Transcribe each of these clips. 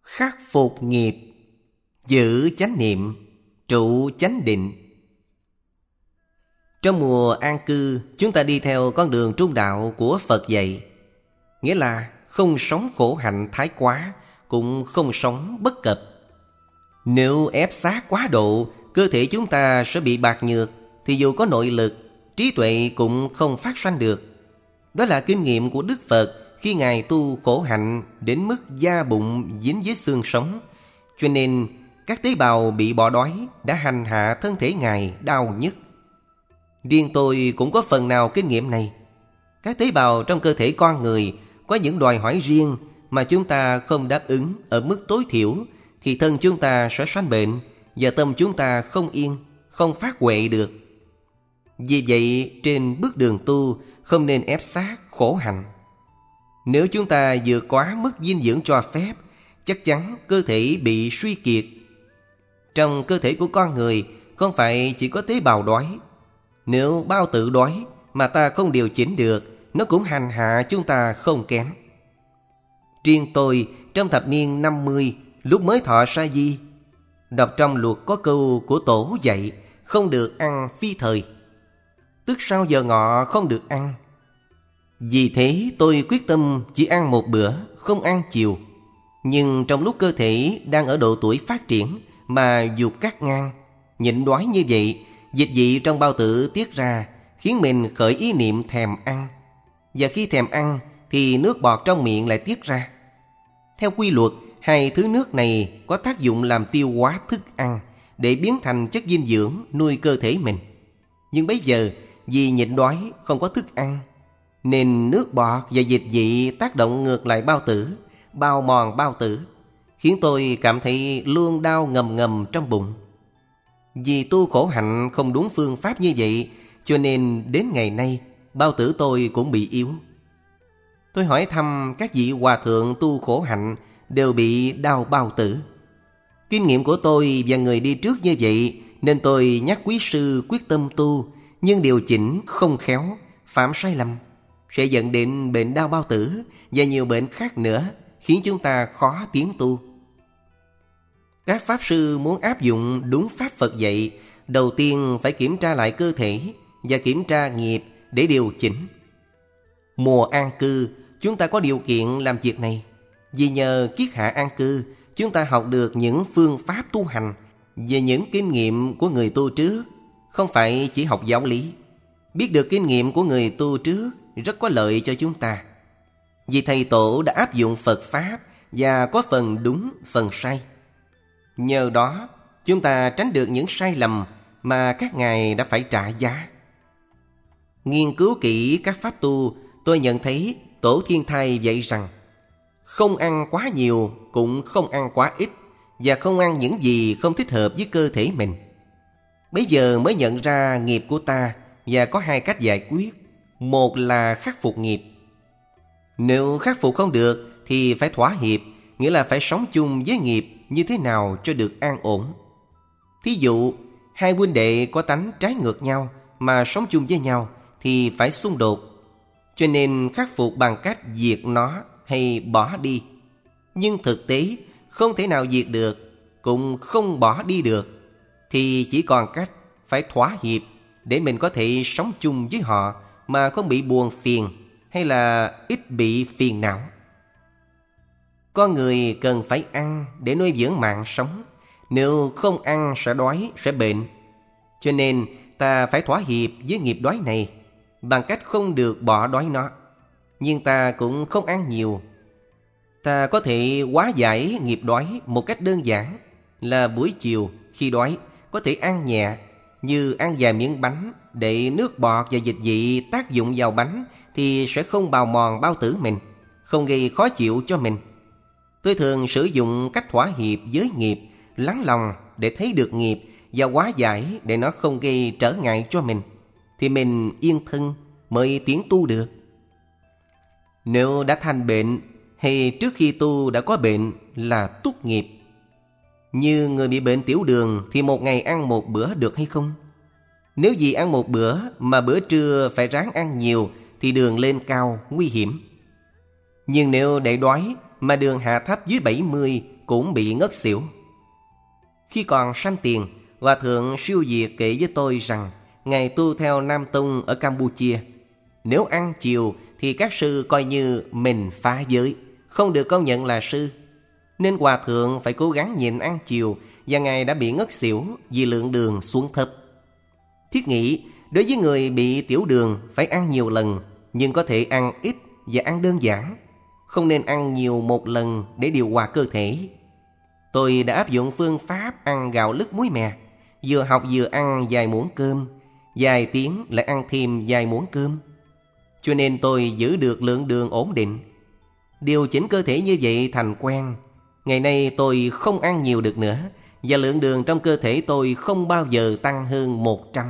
khắc phục nghiệp, giữ chánh niệm, trụ chánh định. Trong mùa an cư, chúng ta đi theo con đường trung đạo của Phật dạy. Nghĩa là không sống khổ hạnh thái quá, cũng không sống bất cập. Nếu ép sát quá độ, cơ thể chúng ta sẽ bị bạc nhược, thì dù có nội lực, trí tuệ cũng không phát sanh được. Đó là kinh nghiệm của Đức Phật khi Ngài tu khổ hạnh đến mức da bụng dính với xương sống. Cho nên các tế bào bị bỏ đói đã hành hạ thân thể Ngài đau nhức. Riêng tôi cũng có phần nào kinh nghiệm này. Các tế bào trong cơ thể con người có những đòi hỏi riêng mà chúng ta không đáp ứng ở mức tối thiểu, thì thân chúng ta sẽ sanh bệnh và tâm chúng ta không yên, không phát huệ được. Vì vậy trên bước đường tu không nên ép sát khổ hạnh. Nếu chúng ta vượt quá mức dinh dưỡng cho phép, chắc chắn cơ thể bị suy kiệt. Trong cơ thể của con người không phải chỉ có tế bào đói. Nếu bao tử đói mà ta không điều chỉnh được, nó cũng hành hạ chúng ta không kém. Riêng tôi trong thập niên 50, lúc mới thọ sa di, đọc trong luật có câu của tổ dạy không được ăn phi thời, tức sau giờ ngọ không được ăn. Vì thế tôi quyết tâm chỉ ăn một bữa, không ăn chiều. Nhưng trong lúc cơ thể đang ở độ tuổi phát triển mà dục cắt ngang, nhịn đói như vậy, dịch vị trong bao tử tiết ra khiến mình khởi ý niệm thèm ăn. Và khi thèm ăn thì nước bọt trong miệng lại tiết ra. Theo quy luật, hai thứ nước này có tác dụng làm tiêu hóa thức ăn để biến thành chất dinh dưỡng nuôi cơ thể mình. Nhưng bây giờ vì nhịn đói không có thức ăn, nên nước bọt và dịch vị tác động ngược lại bao tử, bào mòn bao tử, khiến tôi cảm thấy luôn đau ngầm ngầm trong bụng. Vì tu khổ hạnh không đúng phương pháp như vậy, cho nên đến ngày nay bao tử tôi cũng bị yếu. Tôi hỏi thăm các vị hòa thượng tu khổ hạnh đều bị đau bao tử. Kinh nghiệm của tôi và người đi trước như vậy, nên tôi nhắc quý sư quyết tâm tu, nhưng điều chỉnh không khéo, phạm sai lầm sẽ dẫn đến bệnh đau bao tử và nhiều bệnh khác nữa, khiến chúng ta khó tiến tu. Các pháp sư muốn áp dụng đúng pháp Phật dạy, đầu tiên phải kiểm tra lại cơ thể và kiểm tra nghiệp để điều chỉnh. Mùa an cư, chúng ta có điều kiện làm việc này. Vì nhờ kiết hạ an cư, chúng ta học được những phương pháp tu hành về những kinh nghiệm của người tu trước, không phải chỉ học giáo lý. Biết được kinh nghiệm của người tu trước rất có lợi cho chúng ta. Vì thầy tổ đã áp dụng Phật Pháp và có phần đúng, phần sai. Nhờ đó, chúng ta tránh được những sai lầm mà các ngài đã phải trả giá. Nghiên cứu kỹ các pháp tu, tôi nhận thấy Tổ Thiên Thai dạy rằng không ăn quá nhiều, cũng không ăn quá ít, và không ăn những gì không thích hợp với cơ thể mình. Bây giờ mới nhận ra nghiệp của ta và có hai cách giải quyết. Một là khắc phục nghiệp. Nếu khắc phục không được thì phải thỏa hiệp, nghĩa là phải sống chung với nghiệp như thế nào cho được an ổn. Thí dụ, hai huynh đệ có tánh trái ngược nhau mà sống chung với nhau thì phải xung đột. Cho nên khắc phục bằng cách diệt nó hay bỏ đi. Nhưng thực tế không thể nào diệt được, cũng không bỏ đi được, thì chỉ còn cách phải thỏa hiệp để mình có thể sống chung với họ mà không bị buồn phiền hay là ít bị phiền não. Con người cần phải ăn để nuôi dưỡng mạng sống. Nếu không ăn sẽ đói, sẽ bệnh. Cho nên ta phải thỏa hiệp với nghiệp đói này bằng cách không được bỏ đói nó. Nhưng ta cũng không ăn nhiều. Ta có thể hóa giải nghiệp đói một cách đơn giản là buổi chiều khi đói có thể ăn nhẹ, như ăn vài miếng bánh để nước bọt và dịch vị tác dụng vào bánh thì sẽ không bào mòn bao tử mình, không gây khó chịu cho mình. Tôi thường sử dụng cách thỏa hiệp với nghiệp, lắng lòng để thấy được nghiệp và hóa giải để nó không gây trở ngại cho mình, thì mình yên thân mới tiến tu được. Nếu đã thành bệnh hay trước khi tu đã có bệnh là túc nghiệp. Như người bị bệnh tiểu đường thì một ngày ăn một bữa được hay không? Nếu vì ăn một bữa mà bữa trưa phải ráng ăn nhiều thì đường lên cao, nguy hiểm. Nhưng nếu để đói mà đường hạ thấp dưới 70 cũng bị ngất xỉu. Khi còn sanh tiền, Hòa thượng Siêu Diệt kể với tôi rằng Ngài tu theo Nam Tông ở Campuchia. Nếu ăn chiều thì các sư coi như mình phá giới, không được công nhận là sư. Nên Hòa thượng phải cố gắng nhịn ăn chiều, và Ngài đã bị ngất xỉu vì lượng đường xuống thấp. Thiết nghĩ, đối với người bị tiểu đường phải ăn nhiều lần, nhưng có thể ăn ít và ăn đơn giản. Không nên ăn nhiều một lần để điều hòa cơ thể. Tôi đã áp dụng phương pháp ăn gạo lứt muối mè. Vừa học vừa ăn vài muỗng cơm, vài tiếng lại ăn thêm vài muỗng cơm. Cho nên tôi giữ được lượng đường ổn định. Điều chỉnh cơ thể như vậy thành quen. Ngày nay tôi không ăn nhiều được nữa, và lượng đường trong cơ thể tôi không bao giờ tăng hơn 100.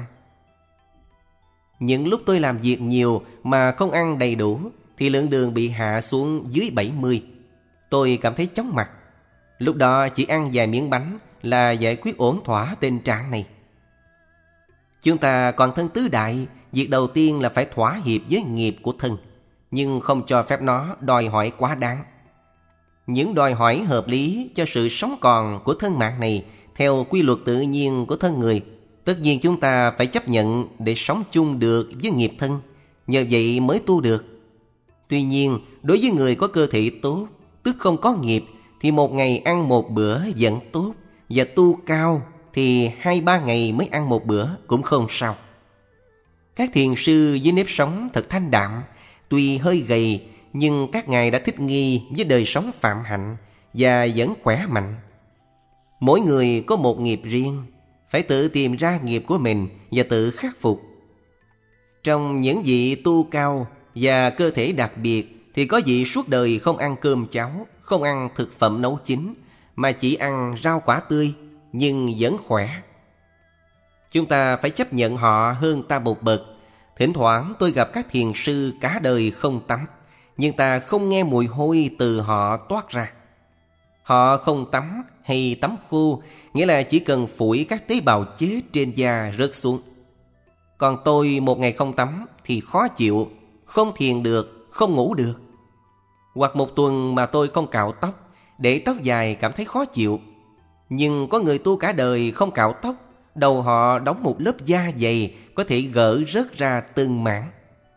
Những lúc tôi làm việc nhiều mà không ăn đầy đủ thì lượng đường bị hạ xuống dưới 70. Tôi cảm thấy chóng mặt. Lúc đó chỉ ăn vài miếng bánh là giải quyết ổn thỏa tình trạng này. Chúng ta còn thân tứ đại, việc đầu tiên là phải thỏa hiệp với nghiệp của thân, nhưng không cho phép nó đòi hỏi quá đáng. Những đòi hỏi hợp lý cho sự sống còn của thân mạng này theo quy luật tự nhiên của thân người, tất nhiên chúng ta phải chấp nhận để sống chung được với nghiệp thân, nhờ vậy mới tu được. Tuy nhiên, đối với người có cơ thể tốt, tức không có nghiệp, thì một ngày ăn một bữa vẫn tốt, và tu cao thì 2-3 ngày mới ăn một bữa cũng không sao. Các thiền sư với nếp sống thật thanh đạm, tuy hơi gầy, nhưng các ngài đã thích nghi với đời sống phạm hạnh và vẫn khỏe mạnh. Mỗi người có một nghiệp riêng, phải tự tìm ra nghiệp của mình và tự khắc phục. Trong những vị tu cao và cơ thể đặc biệt thì có vị suốt đời không ăn cơm cháo, không ăn thực phẩm nấu chín, mà chỉ ăn rau quả tươi, nhưng vẫn khỏe. Chúng ta phải chấp nhận họ hơn ta một bậc. Thỉnh thoảng tôi gặp các thiền sư cả đời không tắm, nhưng ta không nghe mùi hôi từ họ toát ra. Họ không tắm hay tắm khô, nghĩa là chỉ cần phủi các tế bào chết trên da rớt xuống. Còn tôi một ngày không tắm thì khó chịu, không thiền được, không ngủ được. Hoặc một tuần mà tôi không cạo tóc, để tóc dài cảm thấy khó chịu. Nhưng có người tu cả đời không cạo tóc, đầu họ đóng một lớp da dày, có thể gỡ rớt ra từng mảng.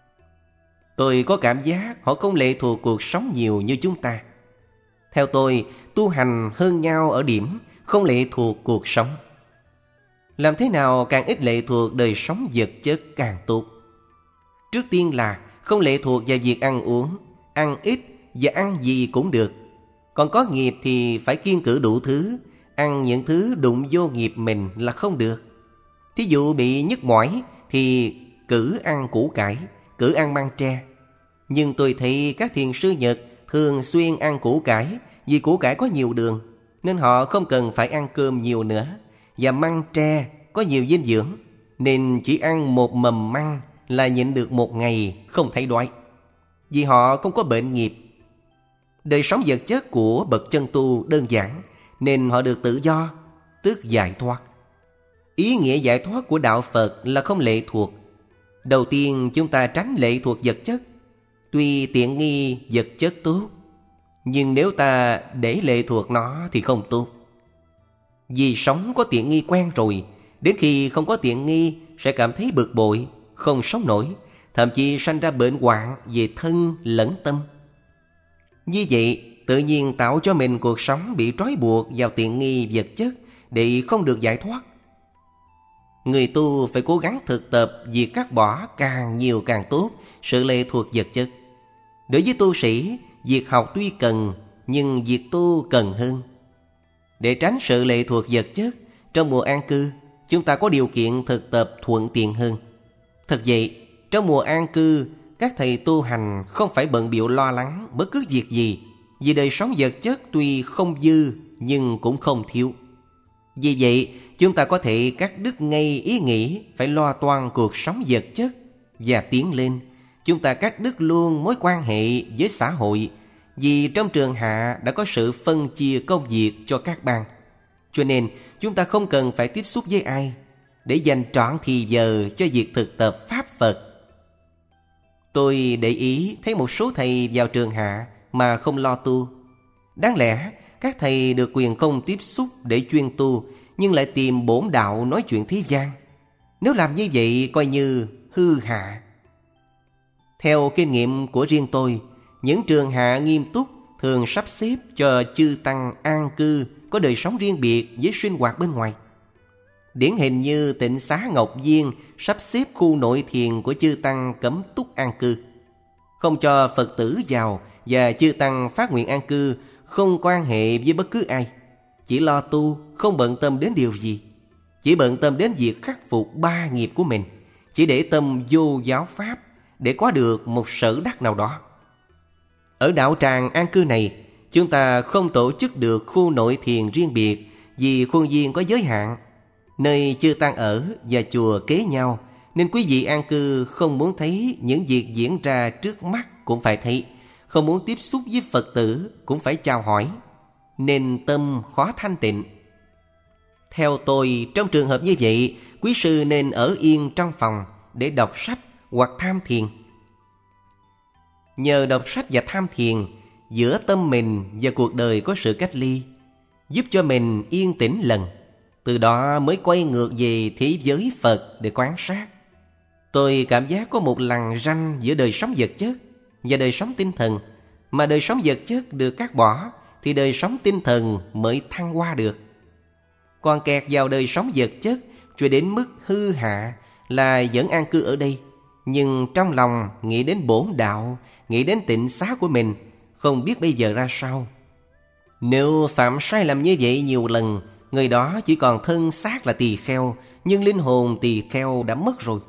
Tôi có cảm giác họ không lệ thuộc cuộc sống nhiều như chúng ta. Theo tôi, tu hành hơn nhau ở điểm không lệ thuộc cuộc sống. Làm thế nào càng ít lệ thuộc đời sống vật chất càng tốt. Trước tiên là không lệ thuộc vào việc ăn uống, ăn ít và ăn gì cũng được. Còn có nghiệp thì phải kiêng cữ đủ thứ, ăn những thứ đụng vô nghiệp mình là không được. Thí dụ bị nhức mỏi thì cử ăn củ cải, cử ăn măng tre. Nhưng tôi thấy các thiền sư Nhật thường xuyên ăn củ cải, vì củ cải có nhiều đường, nên họ không cần phải ăn cơm nhiều nữa. Và măng tre có nhiều dinh dưỡng, nên chỉ ăn một mầm măng là nhịn được một ngày không thấy đói, vì họ không có bệnh nghiệp. Đời sống vật chất của bậc chân tu đơn giản, nên họ được tự do, tức giải thoát. Ý nghĩa giải thoát của đạo Phật là không lệ thuộc. Đầu tiên chúng ta tránh lệ thuộc vật chất. Tuy tiện nghi vật chất tốt, nhưng nếu ta để lệ thuộc nó thì không tốt. Vì sống có tiện nghi quen rồi, đến khi không có tiện nghi sẽ cảm thấy bực bội, không sống nổi, thậm chí sanh ra bệnh hoạn về thân lẫn tâm. Như vậy tự nhiên tạo cho mình cuộc sống bị trói buộc vào tiện nghi vật chất để không được giải thoát. Người tu phải cố gắng thực tập việc cắt bỏ càng nhiều càng tốt sự lệ thuộc vật chất. Đối với tu sĩ, việc học tuy cần, nhưng việc tu cần hơn. Để tránh sự lệ thuộc vật chất, trong mùa an cư, chúng ta có điều kiện thực tập thuận tiện hơn. Thật vậy, trong mùa an cư, các thầy tu hành không phải bận bịu lo lắng bất cứ việc gì, vì đời sống vật chất tuy không dư nhưng cũng không thiếu. Vì vậy, chúng ta có thể cắt đứt ngay ý nghĩ phải lo toan cuộc sống vật chất và tiến lên. Chúng ta cắt đứt luôn mối quan hệ với xã hội, vì trong trường hạ đã có sự phân chia công việc cho các ban. Cho nên chúng ta không cần phải tiếp xúc với ai, để dành trọn thì giờ cho việc thực tập Pháp Phật. Tôi để ý thấy một số thầy vào trường hạ mà không lo tu. Đáng lẽ Các thầy được quyền không tiếp xúc để chuyên tu, nhưng lại tìm bổn đạo nói chuyện thế gian. Nếu làm như vậy coi như hư hạ. Theo kinh nghiệm của riêng tôi, những trường hạ nghiêm túc thường sắp xếp cho chư tăng an cư, có đời sống riêng biệt với sinh hoạt bên ngoài. Điển hình như Tịnh Xá Ngọc Viên sắp xếp khu nội thiền của chư tăng cấm túc an cư, không cho Phật tử vào, và chư tăng phát nguyện an cư, không quan hệ với bất cứ ai, chỉ lo tu, không bận tâm đến điều gì, chỉ bận tâm đến việc khắc phục 3 nghiệp của mình, chỉ để tâm vô giáo pháp để có được một sở đắc nào đó. Ở đạo tràng an cư này, chúng ta không tổ chức được khu nội thiền riêng biệt vì khuôn viên có giới hạn, nơi chư tăng ở và chùa kế nhau, nên quý vị an cư không muốn thấy những việc diễn ra trước mắt cũng phải thấy, không muốn tiếp xúc với Phật tử cũng phải chào hỏi, nên tâm khó thanh tịnh. Theo tôi, trong trường hợp như vậy, quý sư nên ở yên trong phòng để đọc sách hoặc tham thiền. Nhờ đọc sách và tham thiền, giữa tâm mình và cuộc đời có sự cách ly, giúp cho mình yên tĩnh lần. Từ đó mới quay ngược về thế giới Phật để quan sát. Tôi cảm giác có một lằn ranh giữa đời sống vật chất và đời sống tinh thần, mà đời sống vật chất được cắt bỏ thì đời sống tinh thần mới thăng hoa được. Còn kẹt vào đời sống vật chất cho đến mức hư hạ là vẫn an cư ở đây, nhưng trong lòng nghĩ đến bổn đạo, nghĩ đến tịnh xá của mình, không biết bây giờ ra sao. Nếu phạm sai lầm như vậy nhiều lần, người đó chỉ còn thân xác là tỳ kheo, nhưng linh hồn tỳ kheo đã mất rồi.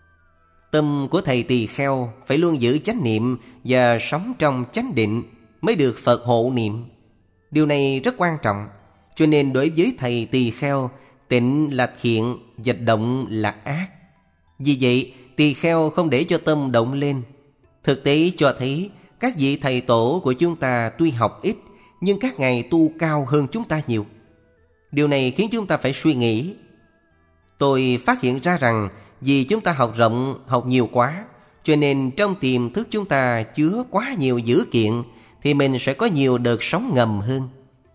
Tâm của thầy tỳ kheo phải luôn giữ chánh niệm và sống trong chánh định mới được Phật hộ niệm. Điều này rất quan trọng, cho nên đối với thầy tỳ kheo, tịnh là thiện và động là ác. Vì vậy, tỳ kheo không để cho tâm động lên. Thực tế cho thấy các vị thầy tổ của chúng ta tuy học ít, nhưng các ngài tu cao hơn chúng ta nhiều. Điều này khiến chúng ta phải suy nghĩ. Tôi phát hiện ra rằng vì chúng ta học rộng, học nhiều quá, cho nên trong tiềm thức chúng ta chứa quá nhiều dữ kiện, thì mình sẽ có nhiều đợt sống ngầm hơn.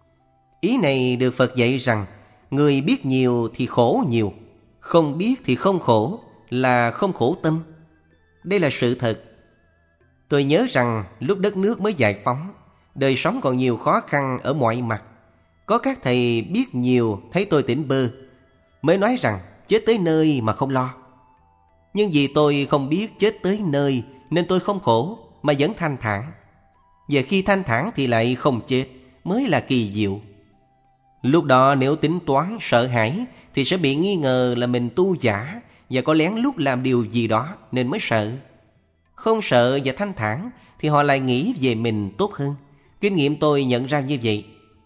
Ý này được Phật dạy rằng người biết nhiều thì khổ nhiều, không biết thì không khổ, là không khổ tâm. Đây là sự thật. Tôi nhớ rằng lúc đất nước mới giải phóng, đời sống còn nhiều khó khăn ở mọi mặt. Có các thầy biết nhiều thấy tôi tỉnh bơ, mới nói rằng chết tới nơi mà không lo. Nhưng vì tôi không biết chết tới nơi nên tôi không khổ mà vẫn thanh thản. Và khi thanh thản thì lại không chết, mới là kỳ diệu. Lúc đó nếu tính toán sợ hãi thì sẽ bị nghi ngờ là mình tu giả và có lén lút làm điều gì đó nên mới sợ. Không sợ và thanh thản thì họ lại nghĩ về mình tốt hơn. Kinh nghiệm tôi nhận ra như vậy.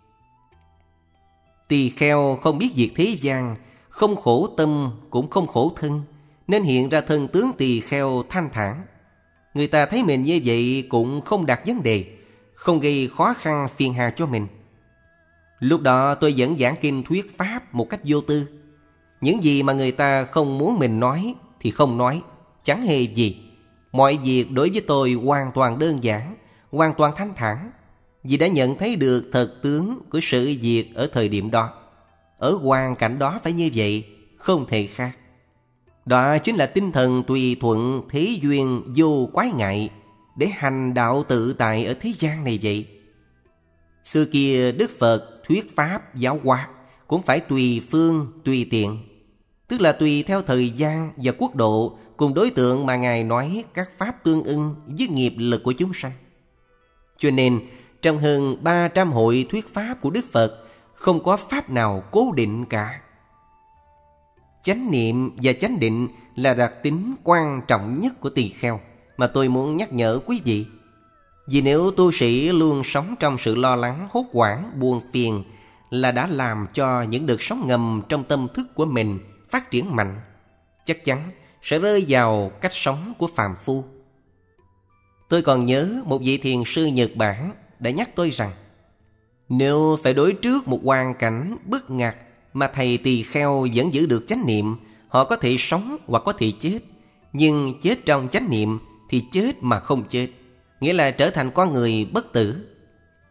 Tỳ kheo không biết việc thế gian, không khổ tâm cũng không khổ thân, nên hiện ra thân tướng tỳ kheo thanh thản. Người ta thấy mình như vậy cũng không đặt vấn đề, không gây khó khăn phiền hà cho mình. Lúc đó tôi vẫn giảng kinh thuyết pháp một cách vô tư. Những gì mà người ta không muốn mình nói thì không nói, chẳng hề gì. Mọi việc đối với tôi hoàn toàn đơn giản, hoàn toàn thanh thản, vì đã nhận thấy được thật tướng của sự việc ở thời điểm đó. Ở hoàn cảnh đó phải như vậy, không thể khác. Đó chính là tinh thần tùy thuận thế duyên vô quái ngại, để hành đạo tự tại ở thế gian này vậy. Xưa kia Đức Phật thuyết pháp giáo hóa cũng phải tùy phương tùy tiện, tức là tùy theo thời gian và quốc độ cùng đối tượng mà Ngài nói các pháp tương ưng với nghiệp lực của chúng sanh. Cho nên trong hơn 300 hội thuyết pháp của Đức Phật, không có pháp nào cố định cả. Chánh niệm và chánh định là đặc tính quan trọng nhất của tỳ kheo mà tôi muốn nhắc nhở quý vị. Vì nếu tu sĩ luôn sống trong sự lo lắng, hốt hoảng, buồn phiền, là đã làm cho những đợt sóng ngầm trong tâm thức của mình phát triển mạnh, chắc chắn sẽ rơi vào cách sống của phàm phu. Tôi còn nhớ một vị thiền sư Nhật Bản đã nhắc tôi rằng, nếu phải đối trước một hoàn cảnh bức ngặt mà thầy tỳ kheo vẫn giữ được chánh niệm, họ có thể sống hoặc có thể chết. Nhưng chết trong chánh niệm thì chết mà không chết, nghĩa là trở thành con người bất tử.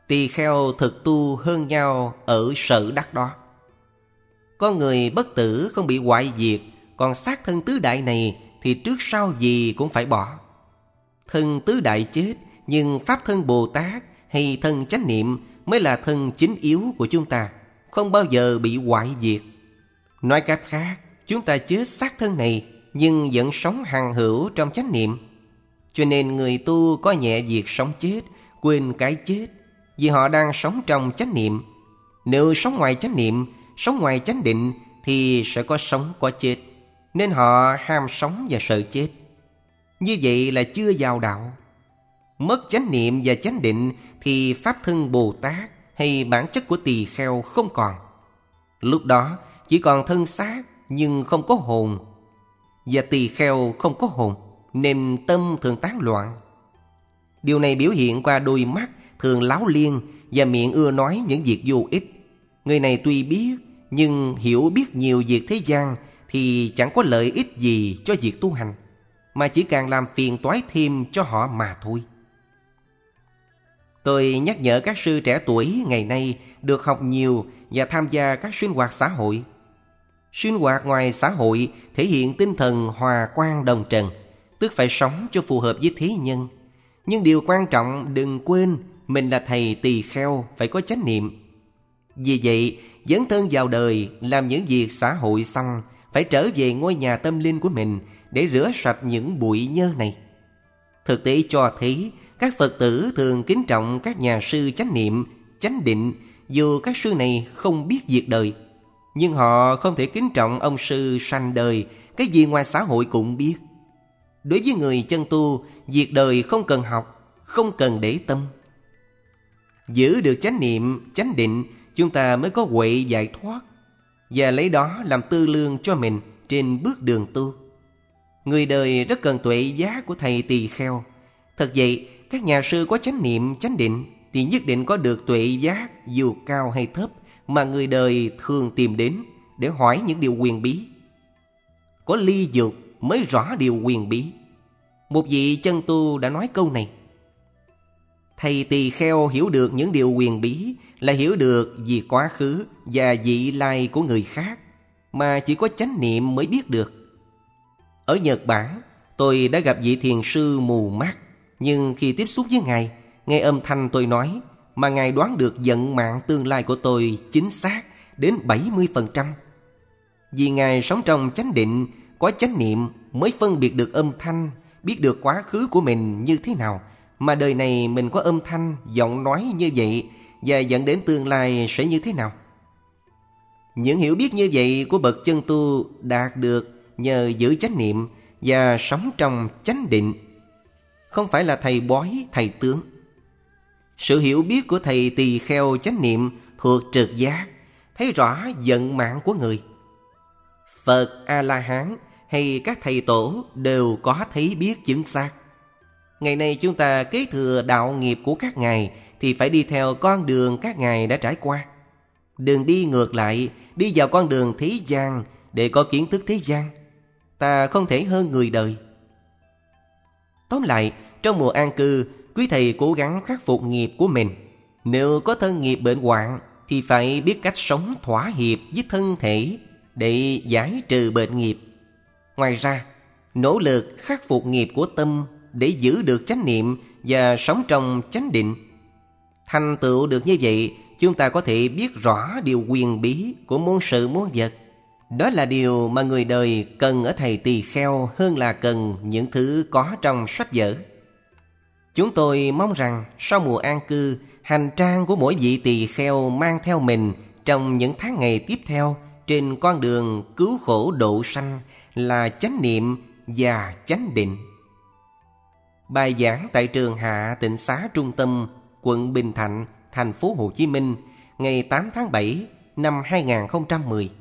Tỳ kheo thực tu hơn nhau ở sở đắc đó. Con người bất tử không bị hoại diệt, còn xác thân tứ đại này thì trước sau gì cũng phải bỏ. Thân tứ đại chết, nhưng pháp thân Bồ Tát hay thân chánh niệm mới là thân chính yếu của chúng ta, không bao giờ bị hoại diệt. Nói cách khác, chúng ta chết xác thân này nhưng vẫn sống hằng hữu trong chánh niệm. Cho nên người tu có nhẹ việc sống chết, quên cái chết, vì họ đang sống trong chánh niệm. Nếu sống ngoài chánh niệm, sống ngoài chánh định thì sẽ có sống có chết, nên họ ham sống và sợ chết. Như vậy là chưa vào đạo. Mất chánh niệm và chánh định thì pháp thân Bồ Tát hay bản chất của tỳ kheo không còn. Lúc đó chỉ còn thân xác nhưng không có hồn. Và tỳ kheo không có hồn nên tâm thường tán loạn. Điều này biểu hiện qua đôi mắt thường láo liên và miệng ưa nói những việc vô ích. Người này tuy biết nhưng hiểu biết nhiều việc thế gian thì chẳng có lợi ích gì cho việc tu hành, mà chỉ càng làm phiền toái thêm cho họ mà thôi. Tôi nhắc nhở các sư trẻ tuổi ngày nay được học nhiều và tham gia các sinh hoạt xã hội. Sinh hoạt ngoài xã hội thể hiện tinh thần hòa quang đồng trần, tức phải sống cho phù hợp với thế nhân. Nhưng điều quan trọng đừng quên mình là thầy tỳ kheo, phải có chánh niệm. Vì vậy, dấn thân vào đời, làm những việc xã hội xong, phải trở về ngôi nhà tâm linh của mình để rửa sạch những bụi nhơ này. Thực tế cho thấy, các Phật tử thường kính trọng các nhà sư chánh niệm, chánh định, dù các sư này không biết việc đời. Nhưng họ không thể kính trọng ông sư sanh đời, cái gì ngoài xã hội cũng biết. Đối với người chân tu, việc đời không cần học, không cần để tâm. Giữ được chánh niệm, chánh định, chúng ta mới có huệ giải thoát, và lấy đó làm tư lương cho mình trên bước đường tu. Người đời rất cần tuệ giác của thầy tỳ kheo. Thật vậy, các nhà sư có chánh niệm, chánh định thì nhất định có được tuệ giác dù cao hay thấp mà người đời thường tìm đến để hỏi những điều huyền bí. Có ly dục mới rõ điều huyền bí. Một vị chân tu đã nói câu này: thầy tỳ kheo hiểu được những điều huyền bí là hiểu được vì quá khứ và vị lai của người khác, mà chỉ có chánh niệm mới biết được. Ở Nhật Bản, tôi đã gặp vị thiền sư mù mắt, nhưng khi tiếp xúc với Ngài, nghe âm thanh tôi nói mà Ngài đoán được vận mạng tương lai của tôi chính xác đến 70%. Vì Ngài sống trong chánh định, có chánh niệm mới phân biệt được âm thanh, biết được quá khứ của mình như thế nào, mà đời này mình có âm thanh, giọng nói như vậy và dẫn đến tương lai sẽ như thế nào. Những hiểu biết như vậy của bậc chân tu đạt được nhờ giữ chánh niệm và sống trong chánh định, không phải là thầy bói, thầy tướng. Sự hiểu biết của thầy tỳ kheo chánh niệm thuộc trực giác, thấy rõ vận mạng của người. Phật, A-la-hán hay các thầy tổ đều có thấy biết chính xác. Ngày nay chúng ta kế thừa đạo nghiệp của các ngài thì phải đi theo con đường các ngài đã trải qua. Đừng đi ngược lại, đi vào con đường thế gian để có kiến thức thế gian. Ta không thể hơn người đời. Tóm lại, trong mùa an cư, quý thầy cố gắng khắc phục nghiệp của mình. Nếu có thân nghiệp bệnh hoạn thì phải biết cách sống thỏa hiệp với thân thể để giải trừ bệnh nghiệp. Ngoài ra, nỗ lực khắc phục nghiệp của tâm để giữ được chánh niệm và sống trong chánh định. Thành tựu được như vậy, chúng ta có thể biết rõ điều huyền bí của muôn sự muôn vật. Đó là điều mà người đời cần ở thầy tỳ kheo hơn là cần những thứ có trong sách vở. Chúng tôi mong rằng sau mùa an cư, hành trang của mỗi vị tỳ kheo mang theo mình trong những tháng ngày tiếp theo trên con đường cứu khổ độ sanh là chánh niệm và chánh định. Bài giảng tại trường Hạ Tịnh Xá Trung Tâm, quận Bình Thạnh, thành phố Hồ Chí Minh, ngày 8 tháng 7 năm 2010.